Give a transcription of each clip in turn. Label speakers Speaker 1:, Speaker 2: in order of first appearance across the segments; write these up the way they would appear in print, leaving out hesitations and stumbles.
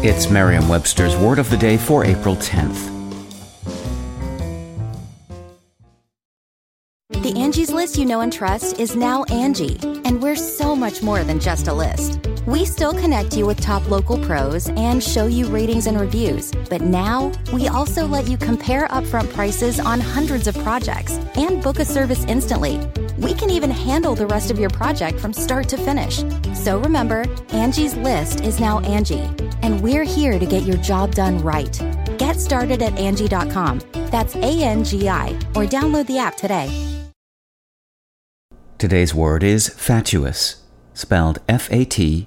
Speaker 1: It's Merriam-Webster's Word of the Day for April 10th.
Speaker 2: The Angie's List you know and trust is now Angie, and we're so much more than just a list. We still connect you with top local pros and show you ratings and reviews, but now we also let you compare upfront prices on hundreds of projects and book a service instantly. We can even handle the rest of your project from start to finish. So remember, Angie's List is now Angie, and we're here to get your job done right. Get started at Angie.com. That's ANGI, or download the app today.
Speaker 1: Today's word is fatuous, spelled Fatuous.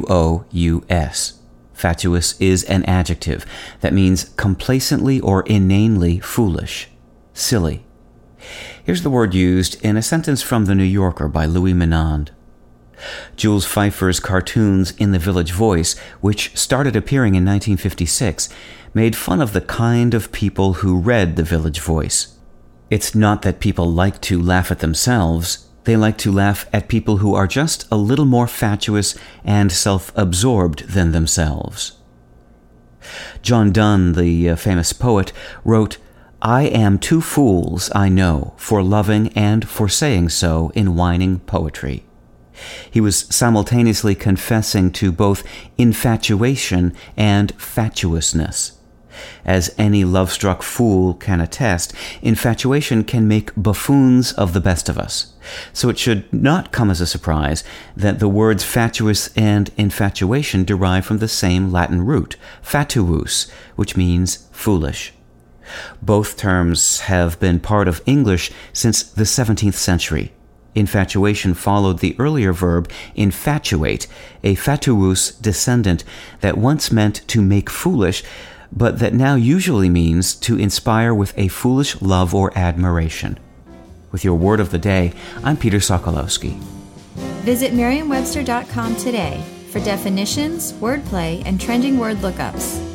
Speaker 1: Fatuous is an adjective that means complacently or inanely foolish, silly. Here's the word used in a sentence from The New Yorker by Louis Menand. Jules Feiffer's cartoons in The Village Voice, which started appearing in 1956, made fun of the kind of people who read The Village Voice. It's not that people like to laugh at themselves. They like to laugh at people who are just a little more fatuous and self-absorbed than themselves. John Donne, the famous poet, wrote, "I am two fools, I know, for loving and for saying so in whining poetry." He was simultaneously confessing to both infatuation and fatuousness. As any love-struck fool can attest, infatuation can make buffoons of the best of us. So it should not come as a surprise that the words fatuous and infatuation derive from the same Latin root, fatuus, which means foolish. Both terms have been part of English since the 17th century. Infatuation followed the earlier verb infatuate, a fatuus descendant that once meant to make foolish, but that now usually means to inspire with a foolish love or admiration. With your Word of the Day, I'm Peter Sokolowski.
Speaker 3: Visit Merriam-Webster.com today for definitions, wordplay, and trending word lookups.